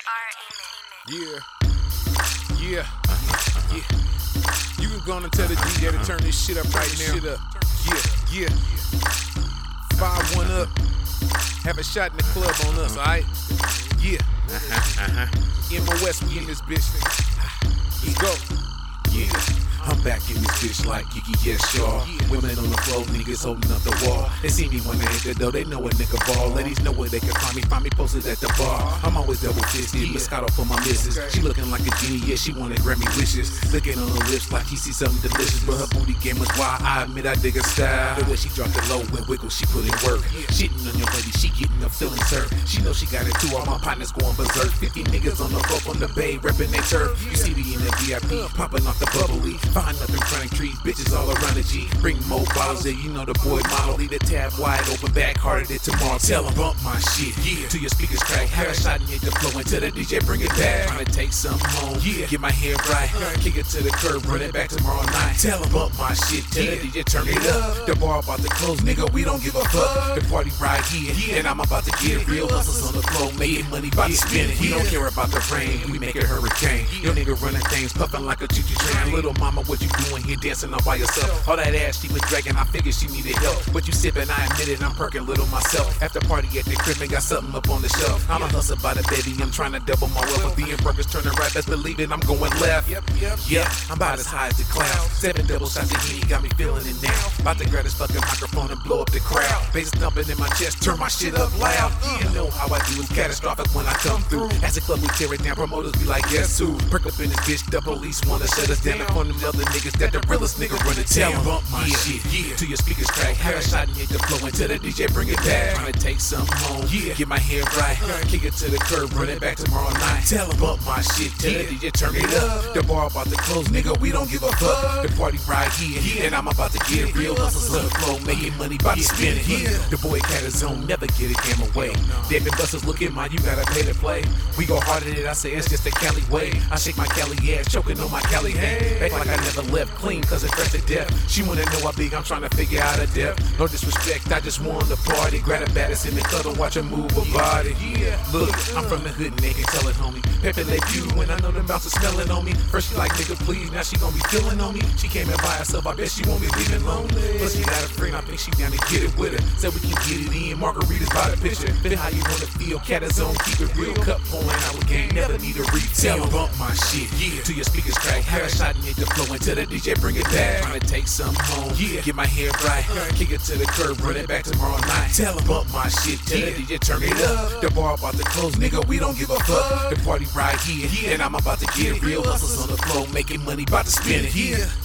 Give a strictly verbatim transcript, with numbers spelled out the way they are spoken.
Yeah, yeah, yeah. You can go on and tell the D J to turn this shit up right now. Shit up. Yeah, yeah. Five one up. Have a shot in the club on us, alright? Yeah. Uh-huh, uh-huh. M O S, we in this bitch. Let's go. Yeah, I'm back in this bitch like Kiki, yes, y'all. Women on the floor, niggas holding up the wall. They see me when they hit the door, they know a nigga ball. Ladies know where they can find me, find me posted at the bar. I'm always double fisted, Moscato for my missus. She looking like a genie, yeah, she wanted Grammy wishes. Looking on her lips like she see something delicious, but her booty game was wild. I admit I dig her style. The way she dropped it low and wiggle, she put in work. Shitting on your lady, she getting her feelings hurt. She know she got it too, all my partners going berserk. fifty niggas on the floor on the bay, reppin' they turf. You see me in the V I P, popping off the bubbly. Find up in front of trees, bitches all around the G. Bring more bottles in, you know the boy model. Leave the tab wide open, back harder than tomorrow. Tell them bump my shit, yeah, till your speakers crack. Have a shot and hit the flow until the D J bring it back. Tryna take some home, yeah, get my head right. Kick it to the curb, run it back tomorrow night. Tell them bump my shit, tell the D J turn it up. The bar about to close, nigga, we don't give a fuck. The party right here, and I'm about to get real. Hustles on the floor, making money, about to spin it. We don't care about the rain, we make it hurricane. Your nigga running things, puffing like a choo-choo train. Little mama, what you doing here dancing all by yourself? All that ass she was dragging, I figured she needed help. But you sipping, I admit it, I'm perking little myself. After party at the crib and got something up on the shelf. I'm a hustle by the baby, I'm trying to double my wealth. But being burgers turning right, best believe it, I'm going left. Yep, yep, yep, I'm about as high as the clouds. Seven double shots of Henny got me feeling it now. About to grab this fucking microphone and blow up the crowd. Bass thumping in my chest, turn my shit up loud. You know how I do, it's catastrophic when I come through. As a club we tear it down, promoters be like, guess who? Perk up in this bitch, the police wanna shut us down. And from them other niggas that the realest nigga run it down. Bump my yeah, shit, yeah, till your speakers crack. Have a shot and hit the flow until the D J bring it back. Tryna take some home, yeah, get my head right. Kick it to the curb, run it back tomorrow night. Tell them bump my shit, tell yeah, the D J turn it up. The bar about to close, nigga, we don't give a fuck. The party right here, and I'm about to get real. Hustles on the flow, making money, about to spin it. The boy cat is on, never get a game away. David Busters, look at mine, you gotta pay to play. We go harder than I say, it's just a Cali way. I shake my Cali ass, choking on my Cali head. Act like I never left clean, cause it's fresh to death. She wanna know how big I'm trying to figure out a depth. No disrespect, I just want to party. Grab a baddest in the club and watch her move her body. Yeah, look, I'm from the hood and they can tell it, homie. Pepe Le Pew, when I know them bouncers smelling on me. First she like, nigga, please, now she gon' be feeling on me. She came in by herself, I bet she won't be leaving lonely. Plus she got a friend, I think she down to get it with her. Said we can get it in, margaritas by the picture. Fit how you wanna feel, cat is on, keep it real. Cup pouring out with game, never need a refill. Tell bump my shit, yeah, till your speakers crack. Have a shot and hit the flow until the D J bring it back. Tryna take some home, yeah, get my head right. Kick it to the curb, run it back tomorrow night. Tell them bump my shit, tell the D J turn it up. The bar about to close, nigga, we don't give a fuck. The party right here, and I'm about to get real. Hustles on the floor, making money, about to spin it. Yeah.